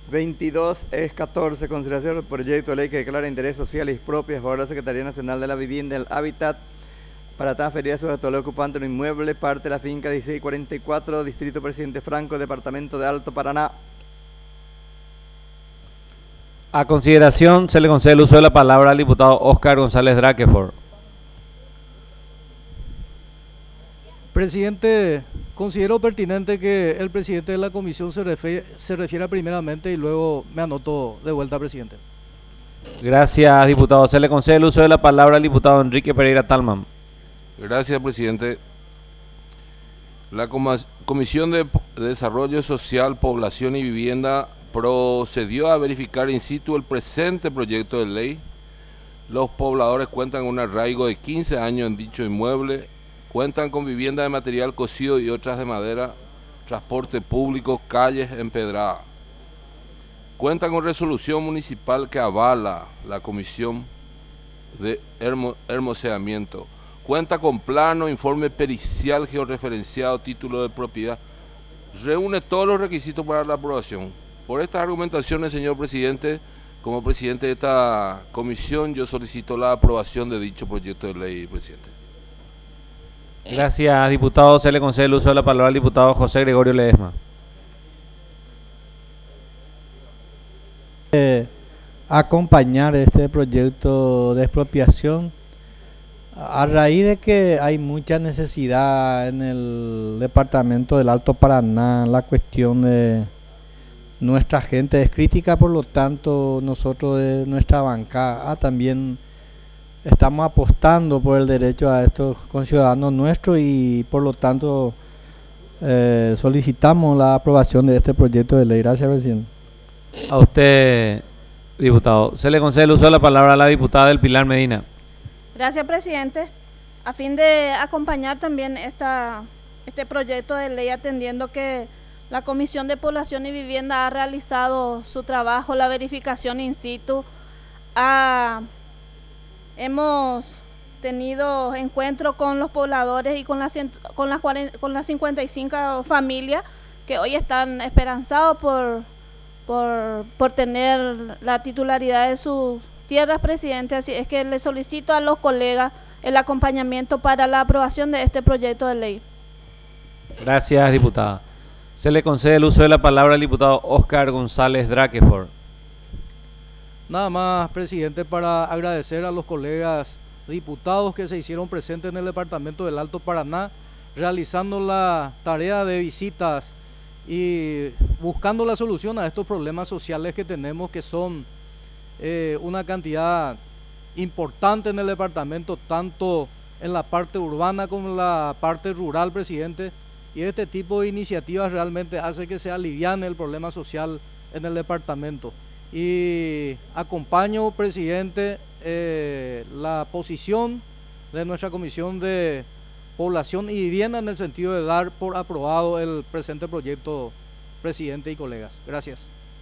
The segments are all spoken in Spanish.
22 es 14, consideración del proyecto de ley que declara interés social y propio a favor de la Secretaría Nacional de la Vivienda y el Hábitat para transferir a su actual ocupante un inmueble, parte de la finca 1644, Distrito Presidente Franco, Departamento de Alto Paraná. A consideración se le concede el uso de la palabra al diputado Oscar González Draquefort. Presidente, considero pertinente que el presidente de la comisión se refiera primeramente y luego me anoto de vuelta, presidente. Gracias, diputado. Se le concede el uso de la palabra al diputado Enrique Pereira Talman. Gracias, presidente. La Comisión de Desarrollo Social, Población y Vivienda procedió a verificar in situ el presente proyecto de ley. Los pobladores cuentan con un arraigo de 15 años en dicho inmueble, cuentan con vivienda de material cocido y otras de madera, transporte público, calles empedradas. Cuentan con resolución municipal que avala la comisión de hermoseamiento. Cuenta con plano, informe pericial georreferenciado, título de propiedad. Reúne todos los requisitos para la aprobación. Por estas argumentaciones, señor presidente, como presidente de esta comisión, yo solicito la aprobación de dicho proyecto de ley, presidente. Gracias, diputado. Se le concede el uso de la palabra al diputado José Gregorio Ledesma. Acompañar este proyecto de expropiación a raíz de que hay mucha necesidad en el departamento del Alto Paraná. La cuestión de nuestra gente es crítica, por lo tanto nosotros de nuestra bancada también estamos apostando por el derecho a estos conciudadanos nuestros y por lo tanto solicitamos la aprobación de este proyecto de ley. Gracias, presidente. A usted, diputado. Se le concede el uso de la palabra a la diputada del Pilar Medina. Gracias, presidente. A fin de acompañar también este proyecto de ley, atendiendo que la Comisión de Población y Vivienda ha realizado su trabajo, la verificación in situ. Hemos tenido encuentro con los pobladores y con las 55 familias que hoy están esperanzados por tener la titularidad de sus tierras, presidente. Así es que le solicito a los colegas el acompañamiento para la aprobación de este proyecto de ley. Gracias, diputada. Se le concede el uso de la palabra al diputado Oscar González Draquefort. Nada más, presidente, para agradecer a los colegas diputados que se hicieron presentes en el departamento del Alto Paraná, realizando la tarea de visitas y buscando la solución a estos problemas sociales que tenemos, que son una cantidad importante en el departamento, tanto en la parte urbana como en la parte rural, presidente. Y este tipo de iniciativas realmente hace que se aliviane el problema social en el departamento. Y acompaño, presidente, la posición de nuestra Comisión de Población y Vivienda en el sentido de dar por aprobado el presente proyecto, presidente y colegas. Gracias.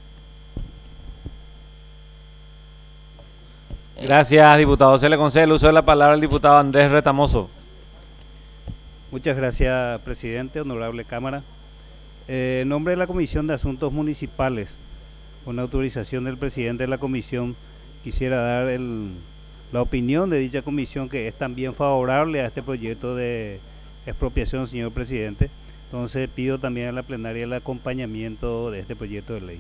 Gracias, diputado. Se le concede el uso de la palabra al diputado Andrés Retamoso. Muchas gracias, presidente, honorable Cámara. En nombre de la Comisión de Asuntos Municipales, con la autorización del presidente de la comisión, quisiera dar la opinión de dicha comisión, que es también favorable a este proyecto de expropiación, señor presidente. Entonces pido también a la plenaria el acompañamiento de este proyecto de ley.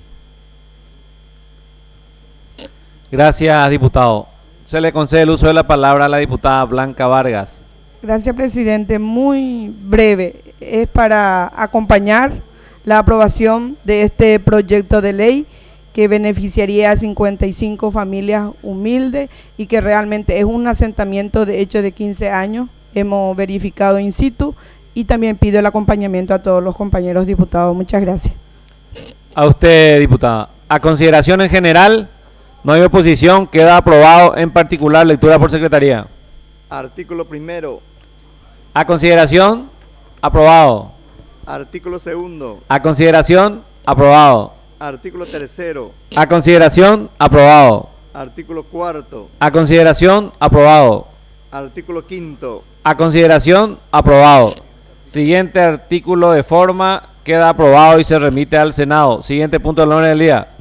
Gracias, diputado. Se le concede el uso de la palabra a la diputada Blanca Vargas. Gracias, presidente. Muy breve. Es para acompañar la aprobación de este proyecto de ley que beneficiaría a 55 familias humildes y que realmente es un asentamiento de hecho de 15 años. Hemos verificado in situ y también pido el acompañamiento a todos los compañeros diputados. Muchas gracias. A usted, diputada. A consideración en general, no hay oposición, queda aprobado. En particular, lectura por secretaría. Artículo primero. A consideración, aprobado. Artículo segundo. A consideración, aprobado. Artículo tercero. A consideración, aprobado. Artículo cuarto. A consideración, aprobado. Artículo quinto. A consideración, aprobado. Siguiente artículo de forma queda aprobado y se remite al Senado. Siguiente punto del orden del día.